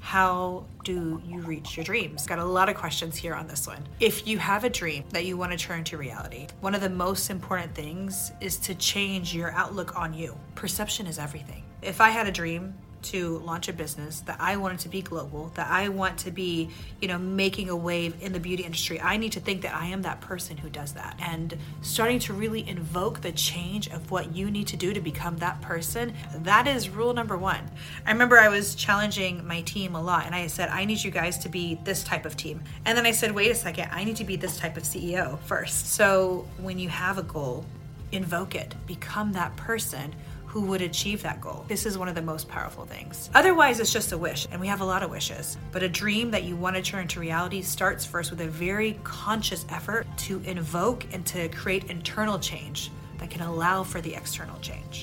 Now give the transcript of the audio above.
How do you reach your dreams? Got a lot of questions here on this one. If you have a dream that you want to turn to reality, one of the most important things is to change your outlook on you. Perception is everything. If I had a dream to launch a business that I wanted to be global, that I want to be, making a wave in the beauty industry, I need to think that I am that person who does that. And starting to really invoke the change of what you need to do to become that person, that is rule number one. I remember I was challenging my team a lot and I said, I need you guys to be this type of team. And then I said, wait a second, I need to be this type of CEO first. So when you have a goal, invoke it, become that person who would achieve that goal. This is one of the most powerful things. Otherwise, it's just a wish, and we have a lot of wishes. But a dream that you want to turn to reality starts first with a very conscious effort to invoke and to create internal change that can allow for the external change.